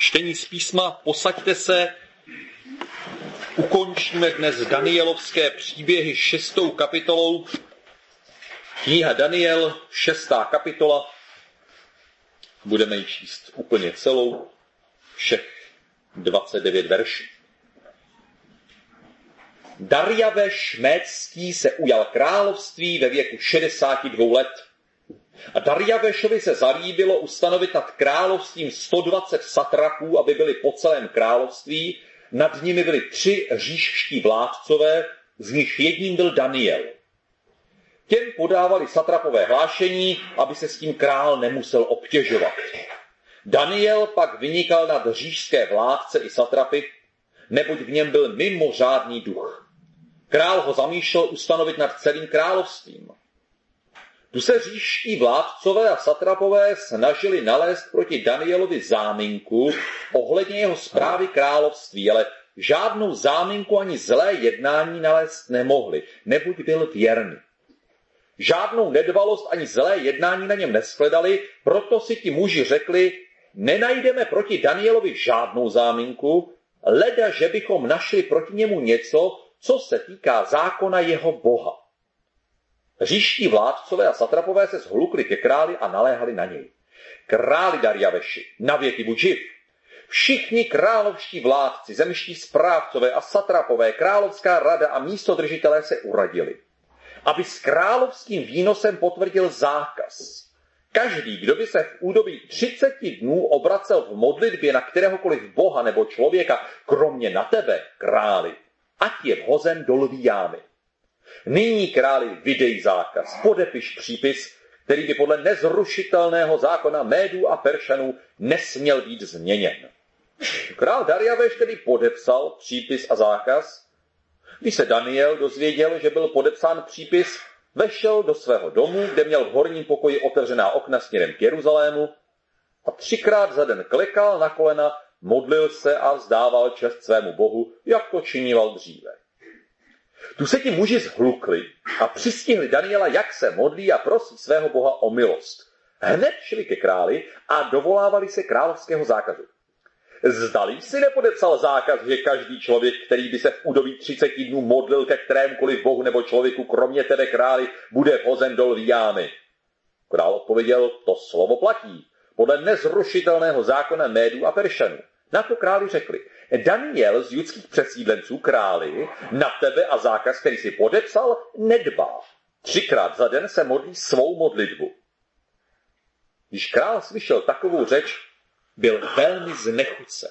Čtení z písma, posaďte se, ukončíme dnes Danielovské příběhy 6. kapitolou. Kniha Daniel, 6. kapitola. Budeme ji číst úplně celou, všech 29 veršů. Darjaveš Médský se ujal království ve věku 62 let. A Darjavešovi se zalíbilo ustanovit nad královstvím 120 satrapů, aby byli po celém království. Nad nimi byli 3 říšští vládcové, z nich jedním byl Daniel. Těm podávali satrapové hlášení, aby se s tím král nemusel obtěžovat. Daniel pak vynikal nad říšské vládce i satrapy, neboť v něm byl mimořádný duch. Král ho zamýšlel ustanovit nad celým královstvím. Tu se říšští vládcové a satrapové snažili nalézt proti Danielovi záminku ohledně jeho správy království, ale žádnou záminku ani zlé jednání nalézt nemohli, neboť byl věrný. Žádnou nedbalost ani zlé jednání na něm neshledali, proto si ti muži řekli, nenajdeme proti Danielovi žádnou záminku, leda, že bychom našli proti němu něco, co se týká zákona jeho boha. Říští vládcové a satrapové se shlukli ke králi a naléhali na něj. Králi Darjaveši, na věky buď živ. Všichni královští vládci, zemští správcové a satrapové, královská rada a místodržitelé se uradili, aby s královským výnosem potvrdil zákaz. Každý, kdo by se v údobí 30 dnů obracel v modlitbě na kteréhokoliv boha nebo člověka, kromě na tebe, králi, ať je vhozen do lví jámy. Nyní, králi, vydej zákaz, podepiš přípis, který by podle nezrušitelného zákona Médů a Peršanů nesměl být změněn. Král Darjaveš tedy podepsal přípis a zákaz. Když se Daniel dozvěděl, že byl podepsán přípis, vešel do svého domu, kde měl v horním pokoji otevřená okna směrem k Jeruzalému a 3krát za den klekal na kolena, modlil se a vzdával čest svému bohu, jak to činil dříve. Tu se ti muži zhlukli a přistihli Daniela, jak se modlí a prosí svého boha o milost. Hned šli ke králi a dovolávali se královského zákazu. Zdali si nepodepsal zákaz, že každý člověk, který by se v údobí 30 dnů modlil ke kterémukoliv bohu nebo člověku, kromě tebe, králi, bude vhozen do lví jámy? Král odpověděl, to slovo platí, podle nezrušitelného zákona Médů a Peršanů. Na to králi řekli, Daniel z judských přesídlenců, králi, na tebe a zákaz, který si podepsal, nedbá. 3krát za den se modlí svou modlitbu. Když král slyšel takovou řeč, byl velmi znechucen.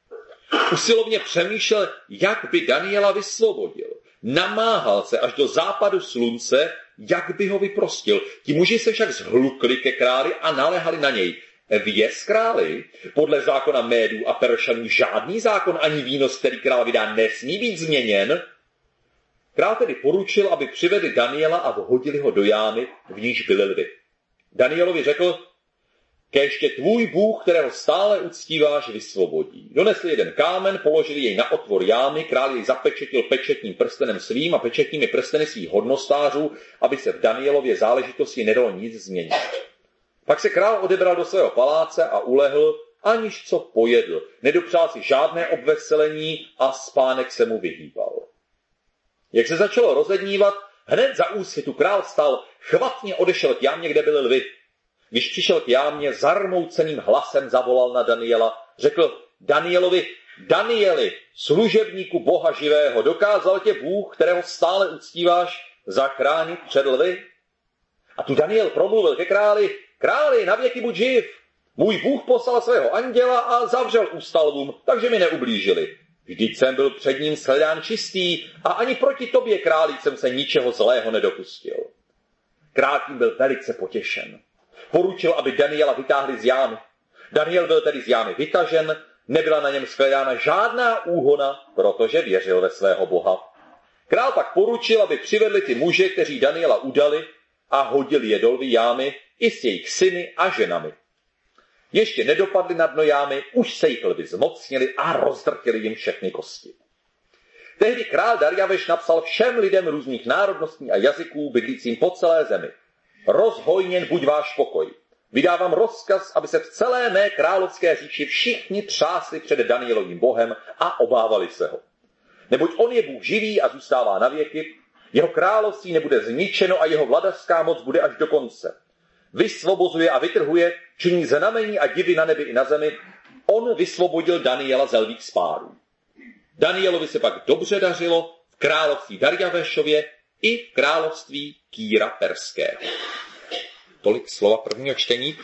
Usilovně přemýšlel, jak by Daniela vysvobodil. Namáhal se až do západu slunce, jak by ho vyprostil. Ti muži se však zhlukli ke králi a naléhali na něj. Věz, králi, podle zákona Médů a Peršanů žádný zákon ani výnos, který král vydá, nesmí být změněn. Král tedy poručil, aby přivedli Daniela a vhodili ho do jámy, v níž byly lvy. Danielovi řekl, kéště tvůj Bůh, kterého stále uctíváš, vysvobodí. Donesli jeden kámen, položili jej na otvor jámy, král jej zapečetil pečetním prstenem svým a pečetními prsteny svých hodnostářů, aby se v Danielově záležitosti nedalo nic změnit. Pak se král odebral do svého paláce a ulehl, aniž co pojedl. Nedopřál si žádné obveselení a spánek se mu vyhýbal. Jak se začalo rozednívat, hned za úsvitu král vstal, chvatně odešel k jámě, kde byly lvy. Když přišel k jámě, zarmouceným hlasem zavolal na Daniela, řekl Danielovi, Danieli, služebníku Boha živého, dokázal tě Bůh, kterého stále uctíváš, zachránit před lvy? A tu Daniel promluvil ke králi, králi, na věky buď živ. Můj Bůh poslal svého anděla a zavřel ústa lvům, takže mi neublížili. Vždyť jsem byl před ním shledán čistý a ani proti tobě, králi, jsem se ničeho zlého nedopustil. Král tím byl velice potěšen. Poručil, aby Daniela vytáhli z jámy. Daniel byl tedy z jámy vytažen, nebyla na něm shledána žádná úhona, protože věřil ve svého boha. Král pak poručil, aby přivedli ty muže, kteří Daniela udali a hodili je do lví jámy i s jejich syny a ženami. Ještě nedopadli na dno jámy, už se jich lvi zmocnili a rozdrtili jim všechny kosti. Tehdy král Darjaveš napsal všem lidem různých národností a jazyků bydlícím po celé zemi. Rozhojněn buď váš pokoj. Vydávám rozkaz, aby se v celé mé královské říši všichni třásli před Danielovým Bohem a obávali se ho. Neboť on je Bůh živý a zůstává na věky, jeho království nebude zničeno a jeho vladařská moc bude až do konce. Vysvobozuje a vytrhuje, činí znamení a divy na nebi i na zemi. On vysvobodil Daniela z lvích spárů. Danielovi se pak dobře dařilo v království Darjavéšově i v království Kýra Perského. Tolik slova prvního čtení.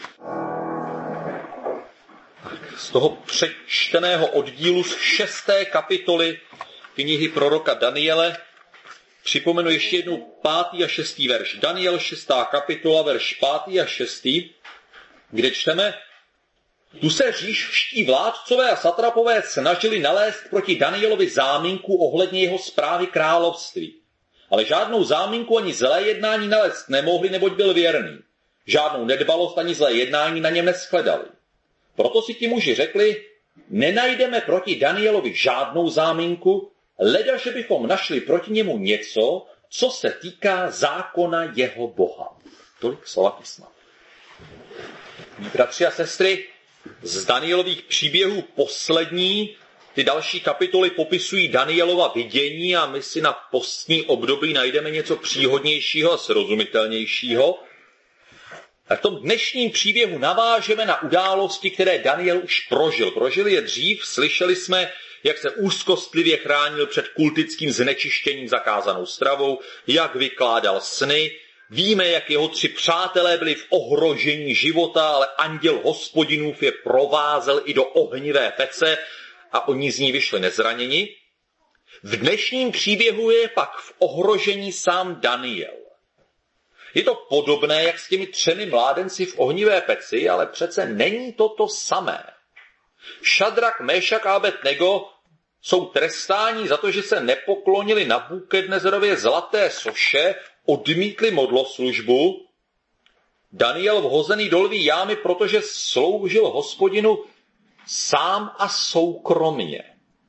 Z toho přečteného oddílu z 6. kapitoly knihy proroka Daniele připomenu ještě jednou 5. a 6. verš. Daniel 6. kapitola, verš 5. a 6., kde čteme: Tu se říšští vládcové a satrapové snažili nalézt proti Danielovi záminku ohledně jeho správy království. Ale žádnou záminku ani zlé jednání nalézt nemohli, neboť byl věrný. Žádnou nedbalost ani zlé jednání na něm neshledali. Proto si ti muži řekli: nenajdeme proti Danielovi žádnou záminku, leda, že bychom našli proti němu něco, co se týká zákona jeho Boha. Tolik slova písma. Mí bratři a sestry, z Danielových příběhů poslední, ty další kapitoly popisují Danielova vidění a my si na postní období najdeme něco příhodnějšího a srozumitelnějšího. A v tom dnešním příběhu navážeme na události, které Daniel už prožil. Prožil je dřív, slyšeli jsme, jak se úzkostlivě chránil před kultickým znečištěním zakázanou stravou, jak vykládal sny. Víme, jak jeho 3 přátelé byli v ohrožení života, ale anděl Hospodinův je provázel i do ohnivé pece a oni z ní vyšli nezraněni. V dnešním příběhu je pak v ohrožení sám Daniel. Je to podobné, jak s těmi 3 mládenci v ohnivé peci, ale přece není to to samé. Šadrak, Méšak a Abednego jsou trestáni za to, že se nepoklonili Nabúkednezarově zlaté soše, odmítli modloslužbu. Daniel vhozený do lví jámy, protože sloužil Hospodinu sám a soukromně.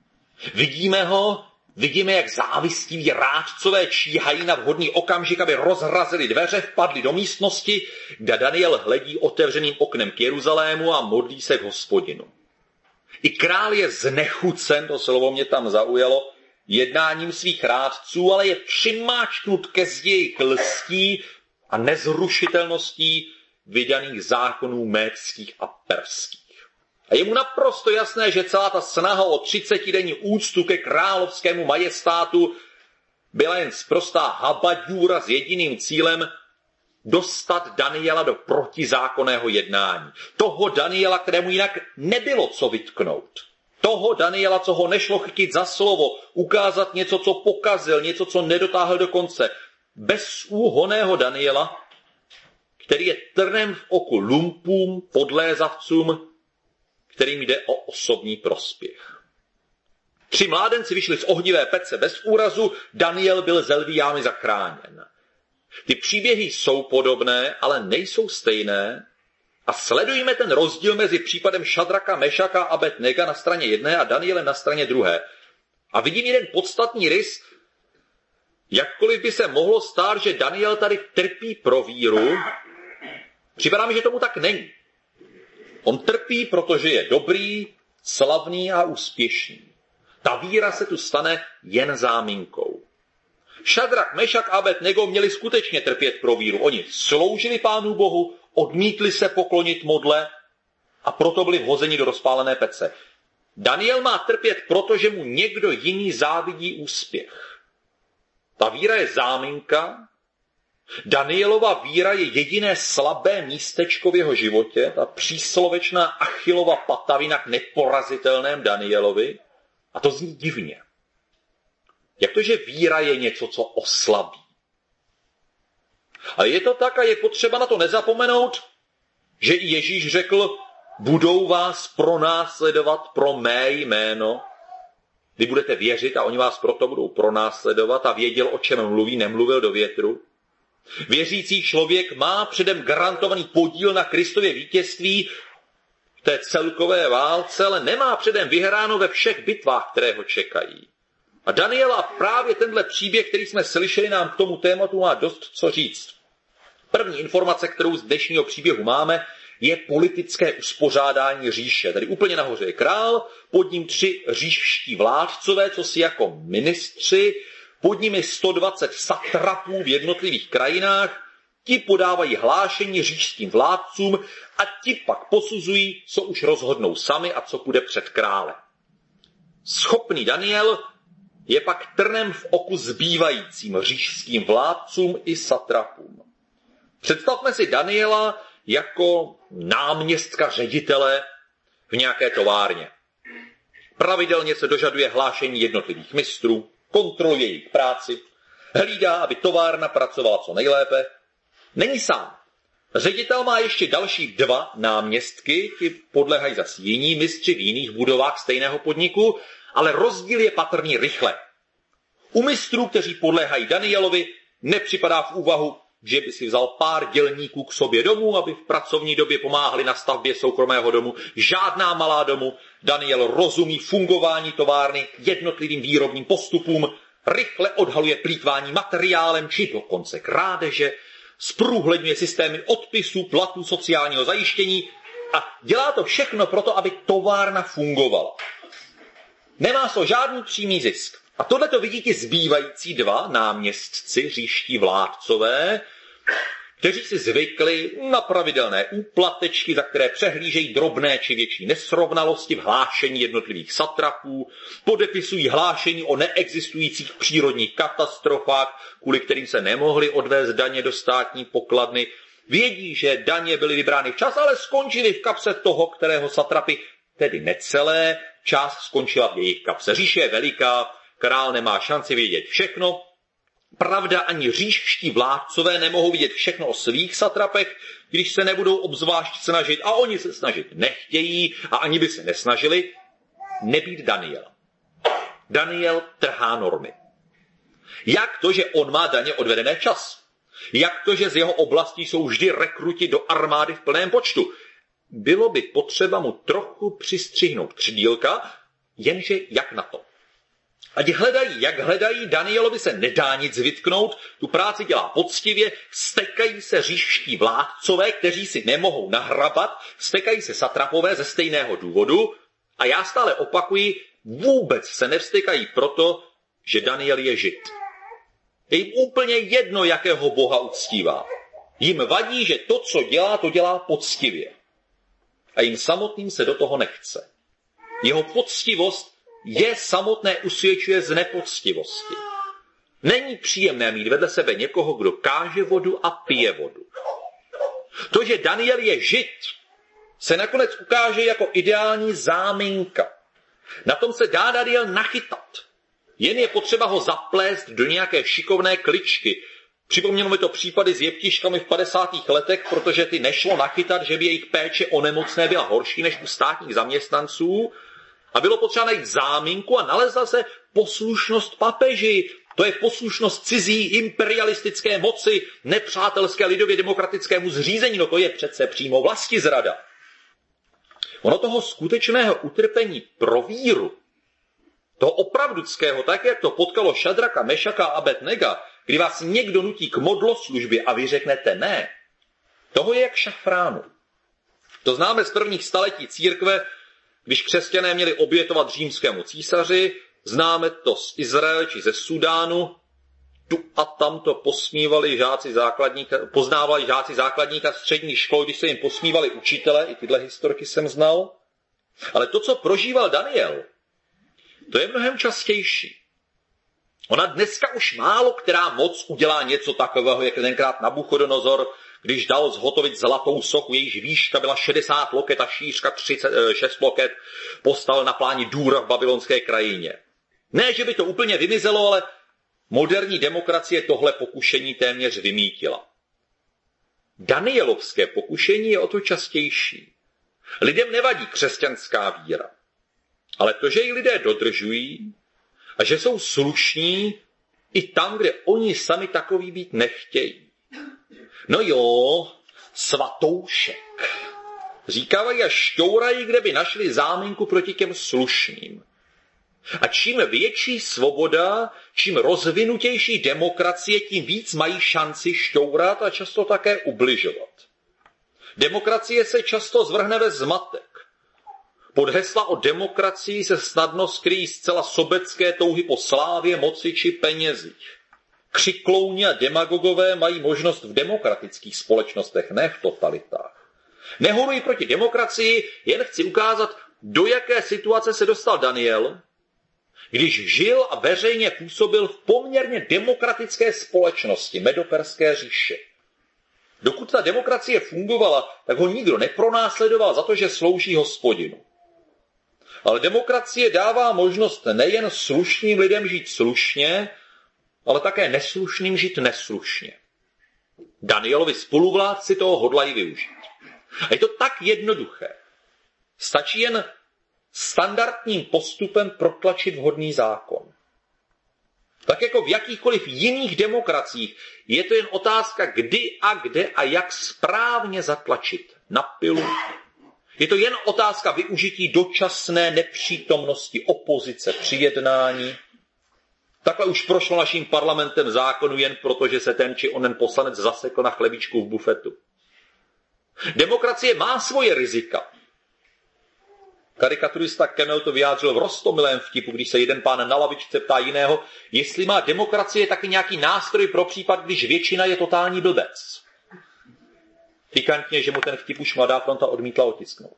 Vidíme, jak závistiví rádcové číhají na vhodný okamžik, aby rozrazili dveře, vpadli do místnosti, kde Daniel hledí otevřeným oknem k Jeruzalému a modlí se k Hospodinu. I král je znechucen, to slovo mě tam zaujalo, jednáním svých rádců, ale je přimáčknut ke zdi jejich lstí a nezrušitelností vydaných zákonů médských a perských. A je mu naprosto jasné, že celá ta snaha o 30denní úctu ke královskému majestátu byla jen sprostá habaďůra s jediným cílem dostat Daniela do protizákonného jednání. Toho Daniela, kterému jinak nebylo co vytknout. Toho Daniela, co ho nešlo chytit za slovo, ukázat něco, co pokazil, něco, co nedotáhl do konce. Bezúhonného Daniela, který je trnem v oku lumpům, podlézavcům, kterým jde o osobní prospěch. 3 mládenci vyšli z ohnivé pece bez úrazu, Daniel byl ze lví jámy zachráněn. Ty příběhy jsou podobné, ale nejsou stejné a sledujeme ten rozdíl mezi případem Šadraka, Mešaka a Abednega na straně jedné a Danielem na straně druhé. A vidím jeden podstatný rys, jakkoliv by se mohlo stát, že Daniel tady trpí pro víru, připadá mi, že tomu tak není. On trpí, protože je dobrý, slavný a úspěšný. Ta víra se tu stane jen záminkou. Šadrak, Mešak a Abednego měli skutečně trpět pro víru. Oni sloužili Pánu Bohu, odmítli se poklonit modle a proto byli vhozeni do rozpálené pece. Daniel má trpět, protože mu někdo jiný závidí úspěch. Ta víra je záminka. Danielova víra je jediné slabé místečko v jeho životě, ta příslovečná Achillova patavina k neporazitelném Danielovi. A to zní divně. Jak to, že víra je něco, co oslabí? Ale je to tak a je potřeba na to nezapomenout, že i Ježíš řekl, budou vás pronásledovat pro mé jméno. Vy budete věřit a oni vás proto budou pronásledovat a věděl, o čem mluví, nemluvil do větru. Věřící člověk má předem garantovaný podíl na Kristově vítězství v té celkové válce, ale nemá předem vyhráno ve všech bitvách, které ho čekají. A Daniela právě tenhle příběh, který jsme slyšeli, nám k tomu tématu má dost co říct. První informace, kterou z dnešního příběhu máme, je politické uspořádání říše. Tady úplně nahoře je král, pod ním 3 říšští vládcové, co si jako ministři, pod nimi 120 satrapů v jednotlivých krajinách, ti podávají hlášení říšským vládcům a ti pak posuzují, co už rozhodnou sami a co půjde před králem. Schopný Daniel je pak trnem v oku zbývajícím říšským vládcům i satrapům. Představme si Daniela jako náměstka ředitele v nějaké továrně. Pravidelně se dožaduje hlášení jednotlivých mistrů, kontroluje jejich práci, hlídá, aby továrna pracovala co nejlépe. Není sám. Ředitel má ještě další 2 náměstky, ti podléhají zase jiní mistři v jiných budovách stejného podniku, ale rozdíl je patrný rychle. U mistrů, kteří podléhají Danielovi, nepřipadá v úvahu, že by si vzal pár dělníků k sobě domů, aby v pracovní době pomáhali na stavbě soukromého domu. Žádná malá domu. Daniel rozumí fungování továrny, jednotlivým výrobním postupům, rychle odhaluje plýtvání materiálem či dokonce krádeže, zprůhledňuje systémy odpisů, platů, sociálního zajištění a dělá to všechno proto, aby továrna fungovala. Nemá to žádný přímý zisk. A tohle to vidí ti zbývající 2 náměstci, říští vládcové, kteří si zvykli na pravidelné úplatečky, za které přehlížejí drobné či větší nesrovnalosti v hlášení jednotlivých satrapů, podepisují hlášení o neexistujících přírodních katastrofách, kvůli kterým se nemohli odvést daně do státní pokladny. Vědí, že daně byly vybrány včas, ale skončily v kapse toho, kterého satrapy, tedy necelé, část skončila v jejich kapse. Říše je veliká, král nemá šanci vědět všechno. Pravda, ani říšští vládcové nemohou vidět všechno o svých satrapech, když se nebudou obzvlášť snažit, a oni se snažit nechtějí a ani by se nesnažili, nebýt Daniel. Daniel trhá normy. Jak to, že on má daně odvedené včas? Jak to, že z jeho oblastí jsou vždy rekruti do armády v plném počtu? Bylo by potřeba mu trochu přistřihnout křidílka, jenže jak na to? Ať hledají, jak hledají, Danielovi se nedá nic vytknout, tu práci dělá poctivě, stekají se říšští vládcové, kteří si nemohou nahrabat, stekají se satrapové ze stejného důvodu a já stále opakuji, vůbec se nevstekají proto, že Daniel je Žid. Je jim úplně jedno, jakého boha uctívá. Jim vadí, že to, co dělá, to dělá poctivě. A jim samotným se do toho nechce. Jeho poctivost je samotné usvědčuje z nepoctivosti. Není příjemné mít vedle sebe někoho, kdo káže vodu a pije vodu. To, že Daniel je Žid, se nakonec ukáže jako ideální záminka. Na tom se dá Daniel nachytat. Jen je potřeba ho zaplést do nějaké šikovné kličky. Připomnělo mi to případy s jeptiškami v 50. letech, protože ty nešlo nachytat, že by jejich péče o nemocné byla horší než u státních zaměstnanců. A bylo potřeba najít záminku a nalezla se poslušnost papeži. To je poslušnost cizí imperialistické moci, nepřátelské lidově demokratickému zřízení. No to je přece přímo vlastizrada. Ono toho skutečného utrpení pro víru, toho opravduckého, tak jak to potkalo Šadraka, Mešaka a Abednega, kdy vás někdo nutí k modloslužbě a vy řeknete ne, toho je jak šafránu. To známe z prvních staletí církve, když křesťané měli obětovat římskému císaři, známe to z Izraele či ze Sudánu, tu a tam to poznávali žáci základníka střední škol, když se jim posmívali učitele, i tyhle historky jsem znal. Ale to, co prožíval Daniel, to je mnohem častější. Ona dneska už málo která moc udělá něco takového, jak tenkrát Nabuchodonozor, když dal zhotovit zlatou sochu, jejíž výška byla 60 loket a šířka 36 loket, postavil na pláni Dúra v babylonské krajině. Ne, že by to úplně vymizelo, ale moderní demokracie tohle pokušení téměř vymítila. Danielovské pokušení je o to častější. Lidem nevadí křesťanská víra, ale to, že ji lidé dodržují a že jsou slušní i tam, kde oni sami takový být nechtějí. No jo, svatoušek. Říkávají a šťourají, kde by našli záminku proti těm slušným. A čím větší svoboda, čím rozvinutější demokracie, tím víc mají šanci šťourat a často také ubližovat. Demokracie se často zvrhne ve zmatek. Pod hesla o demokracii se snadno skryjí zcela sobecké touhy po slávě, moci či penězích. Křiklouni a demagogové mají možnost v demokratických společnostech, ne v totalitách. Nehoruji proti demokracii, jen chci ukázat, do jaké situace se dostal Daniel, když žil a veřejně působil v poměrně demokratické společnosti Medoperské říše. Dokud ta demokracie fungovala, tak ho nikdo nepronásledoval za to, že slouží Hospodinu. Ale demokracie dává možnost nejen slušným lidem žít slušně, ale také neslušným žít neslušně. Danielovi spoluvládci toho hodlají využít. A je to tak jednoduché. Stačí jen standardním postupem protlačit vhodný zákon. Tak jako v jakýchkoliv jiných demokraciích je to jen otázka, kdy a kde a jak správně zatlačit na pilu. Je to jen otázka využití dočasné nepřítomnosti opozice při jednání. Takhle už prošlo naším parlamentem zákonu jen proto, že se ten či onen poslanec zasekl na chlebíčku v bufetu. Demokracie má svoje rizika. Karikaturista Kemel to vyjádřil v roztomilém vtipu, když se jeden pán na lavičce ptá jiného, jestli má demokracie taky nějaký nástroj pro případ, když většina je totální blbec. Pikantně, že mu ten vtip už Mladá fronta odmítla otisknout.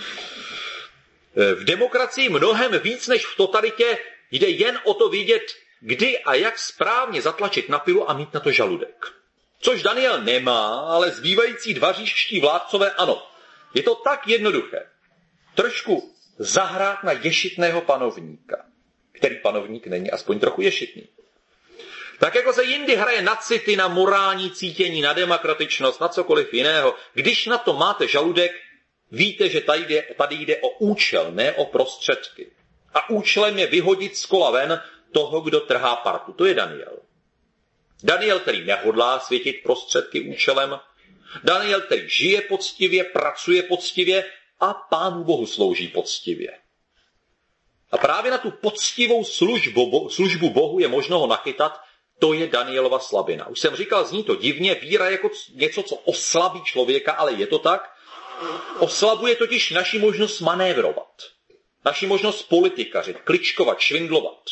V demokracii mnohem víc než v totalitě jde jen o to vidět, kdy a jak správně zatlačit na pilu a mít na to žaludek. Což Daniel nemá, ale zbývající dva říšští vládcové ano. Je to tak jednoduché. Trošku zahrát na ješitného panovníka, který panovník není aspoň trochu ješitný. Tak jako se jindy hraje na city, na morální cítění, na demokratičnost, na cokoliv jiného. Když na to máte žaludek, víte, že tady jde o účel, ne o prostředky. A účelem je vyhodit z kola ven toho, kdo trhá partu. To je Daniel. Daniel, který nehodlá světit prostředky účelem. Daniel, který žije poctivě, pracuje poctivě a Pánu Bohu slouží poctivě. A právě na tu poctivou službu Bohu je možno ho nachytat. To je Danielova slabina. Už jsem říkal, zní to divně, víra jako něco, co oslabí člověka, ale je to tak. Oslabuje totiž naši možnost manévrovat. Naši možnost politikařit, kličkovat, švindlovat.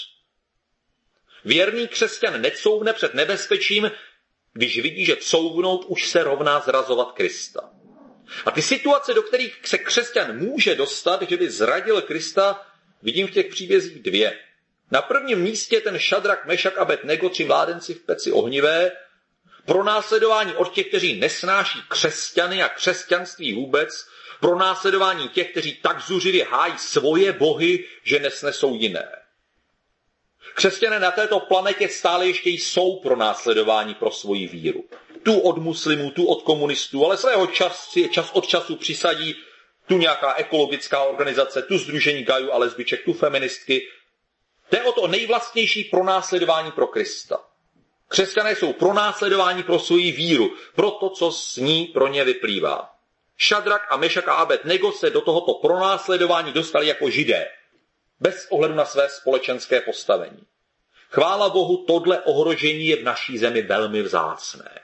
Věrný křesťan necouvne před nebezpečím, když vidí, že couvnout už se rovná zrazovat Krista. A ty situace, do kterých se křesťan může dostat, že by zradil Krista, vidím v těch příbězích dvě. Na prvním místě ten Šadrak, Mešak a Abednego, 3 mládenci v peci ohnivé, pronásledování od těch, kteří nesnáší křesťany a křesťanství vůbec, pronásledování těch, kteří tak zuřivě hájí svoje bohy, že nesnesou jiné. Křesťané na této planetě stále ještě jsou pronásledováni pro svoji víru. Tu od muslimů, tu od komunistů, ale svého čas od času přisadí tu nějaká ekologická organizace, tu sdružení gayů a lesbiček, tu feministky. Jde o to nejvlastnější pronásledování pro Krista. Křesťané jsou pronásledováni pro svoji víru, pro to, co z ní pro ně vyplývá. Šadrak a Mešak a Abednego se do tohoto pronásledování dostali jako Židé, bez ohledu na své společenské postavení. Chvála Bohu, tohle ohrožení je v naší zemi velmi vzácné.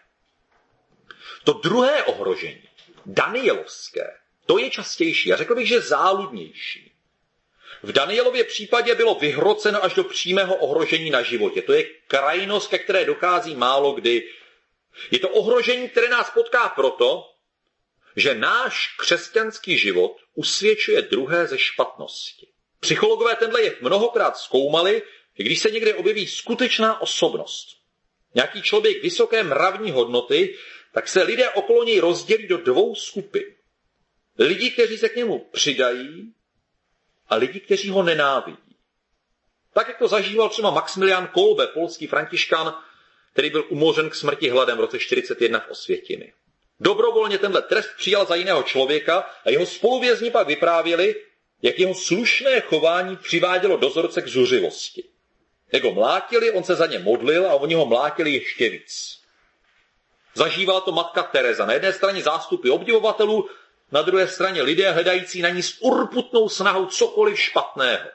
To druhé ohrožení, danielovské, to je častější a řekl bych, že záludnější. V Danielově případě bylo vyhroceno až do přímého ohrožení na životě. To je krajnost, ke které dochází málo kdy. Je to ohrožení, které nás potká proto, že náš křesťanský život usvědčuje druhé ze špatnosti. Psychologové tenhle jev mnohokrát zkoumali, že když se někde objeví skutečná osobnost, nějaký člověk vysoké mravní hodnoty, tak se lidé okolo něj rozdělí do 2 skupin. Lidi, kteří se k němu přidají, a lidi, kteří ho nenávidí. Tak, jak to zažíval třeba Maximilián Kolbe, polský františkán, který byl umořen k smrti hladem v roce 1941 v Osvětimi. Dobrovolně tenhle trest přijal za jiného člověka a jeho spoluvězni pak vyprávěli, jak jeho slušné chování přivádělo dozorce k zuřivosti. Jak ho mlátili, on se za ně modlil a oni ho mlátili ještě víc. Zažívala to matka Tereza. Na jedné straně zástupy obdivovatelů, na druhé straně lidé hledající na ní s urputnou snahou cokoliv špatného.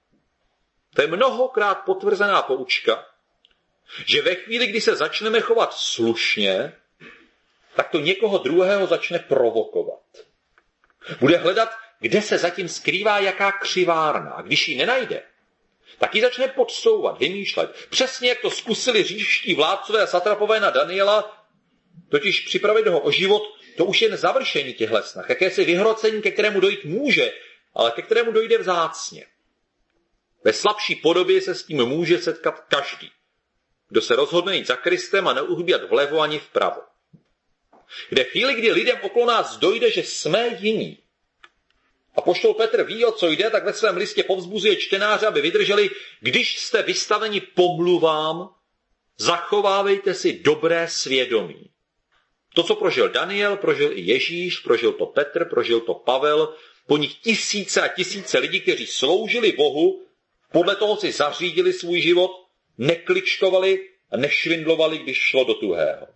To je mnohokrát potvrzená poučka, že ve chvíli, kdy se začneme chovat slušně, tak to někoho druhého začne provokovat. Bude hledat, kde se zatím skrývá jaká křivárna. A když ji nenajde, tak ji začne podsouvat, vymýšlet. Přesně jak to zkusili říšští vládcové a satrapové na Daniela, totiž připravit ho o život, to už jen završení těchto snah, jakési vyhrocení, ke kterému dojít může, ale ke kterému dojde vzácně. Ve slabší podobě se s tím může setkat každý, kdo se rozhodne jít za Kristem a neuhýbat vlevo ani vpravo. Kde chvíli, kdy lidem okolo nás dojde, že jsme jiní. Apoštol Petr ví, o co jde, tak ve svém listě povzbuzuje čtenáře, aby vydrželi, když jste vystaveni pomluvám, zachovávejte si dobré svědomí. To, co prožil Daniel, prožil i Ježíš, prožil to Petr, prožil to Pavel, po nich tisíce a tisíce lidí, kteří sloužili Bohu, podle toho si zařídili svůj život, nekličkovali a nešvindlovali, když šlo do tuhého.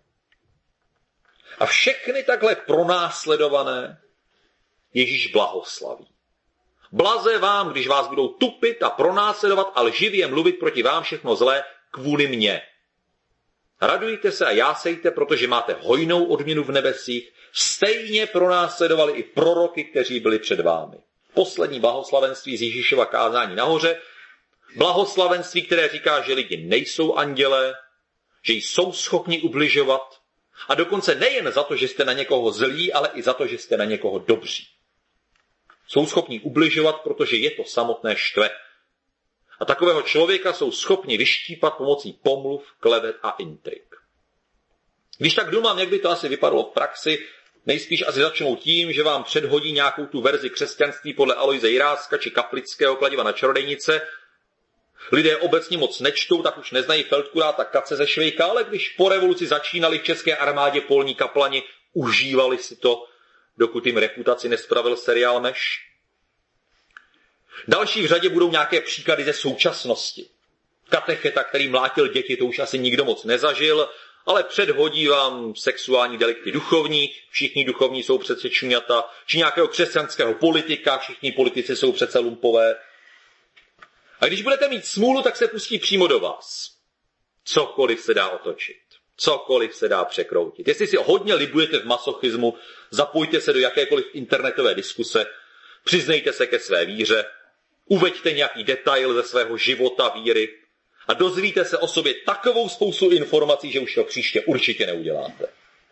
A všechny takhle pronásledované Ježíš blahoslaví. Blaze vám, když vás budou tupit a pronásledovat a lživě mluvit proti vám všechno zlé kvůli mně. Radujte se a jásejte, protože máte hojnou odměnu v nebesích. Stejně pronásledovali i proroky, kteří byli před vámi. Poslední blahoslavenství z Ježíšova kázání nahoře. Blahoslavenství, které říká, že lidi nejsou andělé, že jsou schopni ubližovat. A dokonce nejen za to, že jste na někoho zlí, ale i za to, že jste na někoho dobří. Jsou schopni ubližovat, protože je to samotné štve. A takového člověka jsou schopni vyštípat pomocí pomluv, klevet a intrik. Když tak dumám, jak by to asi vypadalo v praxi, nejspíš asi začnou tím, že vám předhodí nějakou tu verzi křesťanství podle Alojze Jiráska či Kaplického Kladiva na čarodějnice. Lidé obecně moc nečtou, tak už neznají Feldkuráta Kace ze Švejka, ale když po revoluci začínali v české armádě polní kaplani, užívali si to, dokud jim reputaci nespravil seriál Meš. Další v řadě budou nějaké příklady ze současnosti. Katecheta, který mlátil děti, to už asi nikdo moc nezažil, ale předhodí vám sexuální delikty duchovní, všichni duchovní jsou přece čuňata, či nějakého křesťanského politika, všichni politici jsou přece lumpové. A když budete mít smůlu, tak se pustí přímo do vás. Cokoliv se dá otočit, cokoliv se dá překroutit. Jestli si hodně libujete v masochismu, zapojte se do jakékoliv internetové diskuse, přiznejte se ke své víře, uveďte nějaký detail ze svého života, víry a dozvíte se o sobě takovou spoustu informací, že už to příště určitě neuděláte.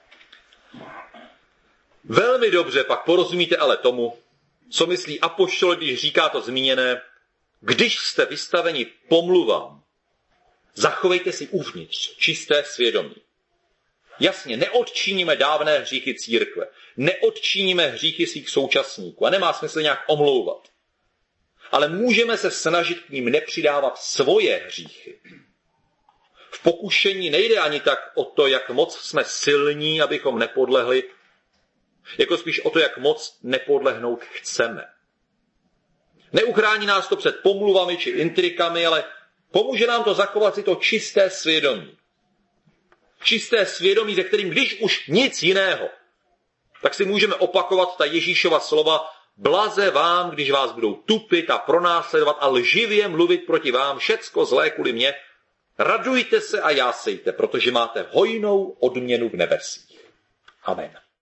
Velmi dobře pak porozumíte ale tomu, co myslí apoštol, když říká to zmíněné, když jste vystaveni pomluvám, zachovejte si uvnitř čisté svědomí. Jasně, neodčiníme dávné hříchy církve, neodčiníme hříchy svých současníků a nemá smysl nějak omlouvat. Ale můžeme se snažit k ním nepřidávat svoje hříchy. V pokušení nejde ani tak o to, jak moc jsme silní, abychom nepodlehli, jako spíš o to, jak moc nepodlehnout chceme. Neuchrání nás to před pomluvami či intrikami, ale pomůže nám to zachovat si to čisté svědomí. Čisté svědomí, ze kterým když už nic jiného, tak si můžeme opakovat ta Ježíšova slova: blaze vám, když vás budou tupit a pronásledovat a lživě mluvit proti vám všecko zlé kvůli mně. Radujte se a jásejte, protože máte hojnou odměnu v nebesích. Amen.